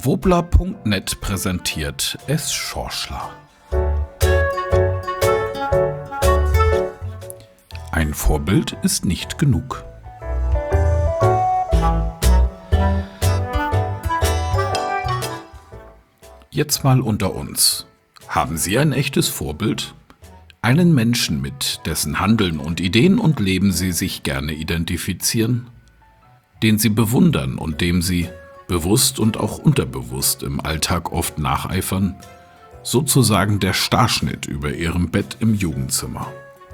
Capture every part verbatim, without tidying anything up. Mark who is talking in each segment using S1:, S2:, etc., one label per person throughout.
S1: Wobler Punkt net präsentiert S. Schorschler. Ein Vorbild ist nicht genug. Jetzt mal unter uns. Haben Sie ein echtes Vorbild? Einen Menschen, mit dessen Handeln und Ideen und Leben Sie sich gerne identifizieren? Den Sie bewundern und dem Sie, bewusst und auch unterbewusst, im Alltag oft nacheifern? Sozusagen der Starschnitt über Ihrem Bett im Jugendzimmer.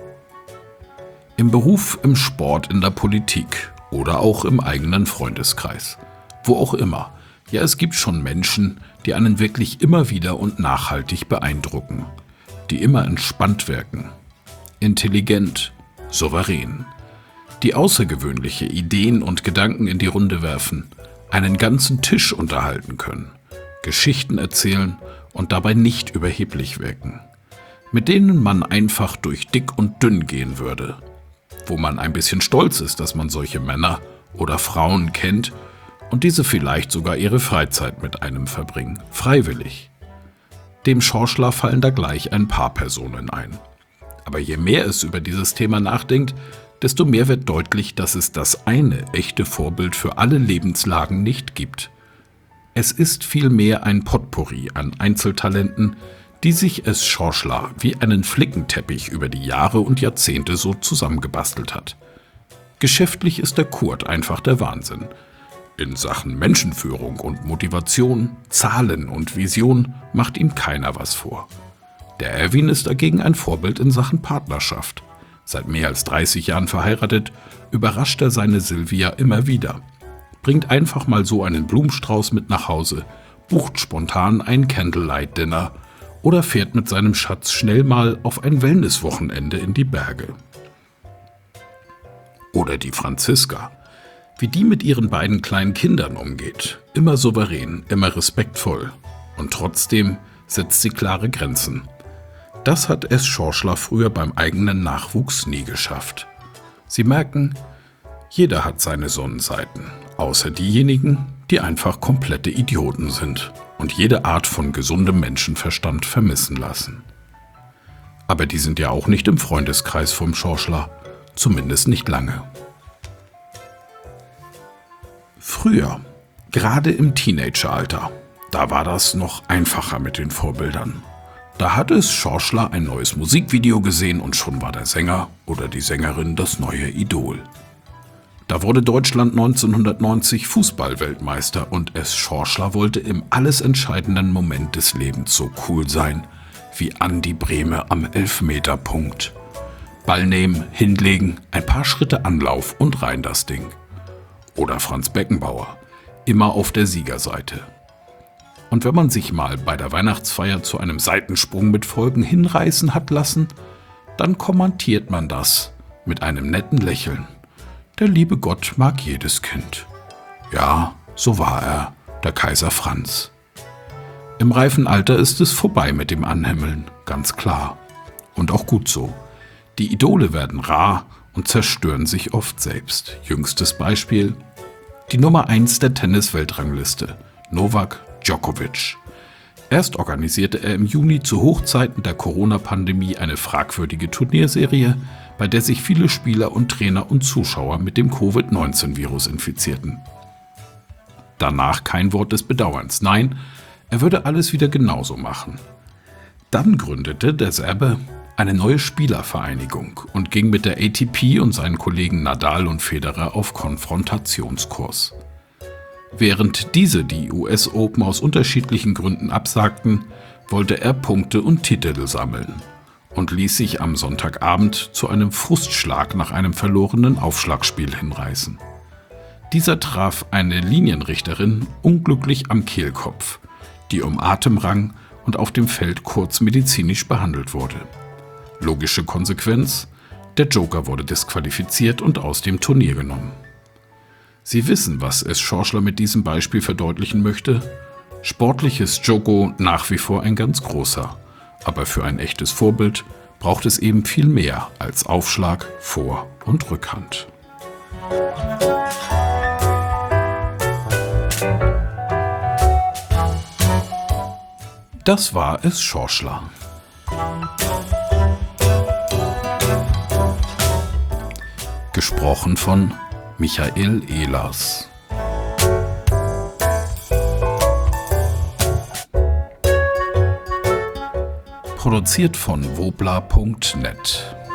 S1: Im Beruf, im Sport, in der Politik oder auch im eigenen Freundeskreis. Wo auch immer. Ja, es gibt schon Menschen, die einen wirklich immer wieder und nachhaltig beeindrucken. Die immer entspannt wirken. Intelligent, souverän. Die außergewöhnliche Ideen und Gedanken in die Runde werfen, einen ganzen Tisch unterhalten können, Geschichten erzählen und dabei nicht überheblich wirken. Mit denen man einfach durch dick und dünn gehen würde. Wo man ein bisschen stolz ist, dass man solche Männer oder Frauen kennt und diese vielleicht sogar ihre Freizeit mit einem verbringen, freiwillig. Dem Schorschler fallen da gleich ein paar Personen ein. Aber je mehr es über dieses Thema nachdenkt, desto mehr wird deutlich, dass es das eine echte Vorbild für alle Lebenslagen nicht gibt. Es ist vielmehr ein Potpourri an Einzeltalenten, die sich S. Schorschler wie einen Flickenteppich über die Jahre und Jahrzehnte so zusammengebastelt hat. Geschäftlich ist der Kurt einfach der Wahnsinn. In Sachen Menschenführung und Motivation, Zahlen und Vision macht ihm keiner was vor. Der Erwin ist dagegen ein Vorbild in Sachen Partnerschaft. Seit mehr als dreißig Jahren verheiratet, überrascht er seine Silvia immer wieder. Bringt einfach mal so einen Blumenstrauß mit nach Hause, bucht spontan ein Candlelight-Dinner oder fährt mit seinem Schatz schnell mal auf ein Wellnesswochenende in die Berge. Oder die Franziska. Wie die mit ihren beiden kleinen Kindern umgeht. Immer souverän, immer respektvoll. Und trotzdem setzt sie klare Grenzen. Das hat S. Schorschler früher beim eigenen Nachwuchs nie geschafft. Sie merken, jeder hat seine Sonnenseiten, außer diejenigen, die einfach komplette Idioten sind und jede Art von gesundem Menschenverstand vermissen lassen. Aber die sind ja auch nicht im Freundeskreis vom Schorschler, zumindest nicht lange. Früher, gerade im Teenageralter, da war das noch einfacher mit den Vorbildern. Da hatte es Schorschler ein neues Musikvideo gesehen und schon war der Sänger oder die Sängerin das neue Idol. Da wurde Deutschland neunzehnhundertneunzig Fußballweltmeister und S. Schorschler wollte im alles entscheidenden Moment des Lebens so cool sein wie Andi Brehme am Elfmeterpunkt. Ball nehmen, hinlegen, ein paar Schritte Anlauf und rein das Ding. Oder Franz Beckenbauer, immer auf der Siegerseite. Und wenn man sich mal bei der Weihnachtsfeier zu einem Seitensprung mit Folgen hinreißen hat lassen, dann kommentiert man das mit einem netten Lächeln. Der liebe Gott mag jedes Kind. Ja, so war er, der Kaiser Franz. Im reifen Alter ist es vorbei mit dem Anhimmeln, ganz klar. Und auch gut so. Die Idole werden rar und zerstören sich oft selbst. Jüngstes Beispiel: die Nummer eins der Tennis-Weltrangliste, Novak Djokovic. Erst organisierte er im Juni zu Hochzeiten der Corona-Pandemie eine fragwürdige Turnierserie, bei der sich viele Spieler und Trainer und Zuschauer mit dem Covid neunzehn Virus infizierten. Danach kein Wort des Bedauerns. Nein, er würde alles wieder genauso machen. Dann gründete der Serbe eine neue Spielervereinigung und ging mit der A T P und seinen Kollegen Nadal und Federer auf Konfrontationskurs. Während diese die U S Open aus unterschiedlichen Gründen absagten, wollte er Punkte und Titel sammeln und ließ sich am Sonntagabend zu einem Frustschlag nach einem verlorenen Aufschlagspiel hinreißen. Dieser traf eine Linienrichterin unglücklich am Kehlkopf, die um Atem rang und auf dem Feld kurz medizinisch behandelt wurde. Logische Konsequenz: der Joker wurde disqualifiziert und aus dem Turnier genommen. Sie wissen, was S. Schorschler mit diesem Beispiel verdeutlichen möchte. Sportlich ist Joko nach wie vor ein ganz großer, aber für ein echtes Vorbild braucht es eben viel mehr als Aufschlag, Vor- und Rückhand. Das war es Schorschler. Gesprochen von Michael Ehlers. Produziert von wobla punkt net.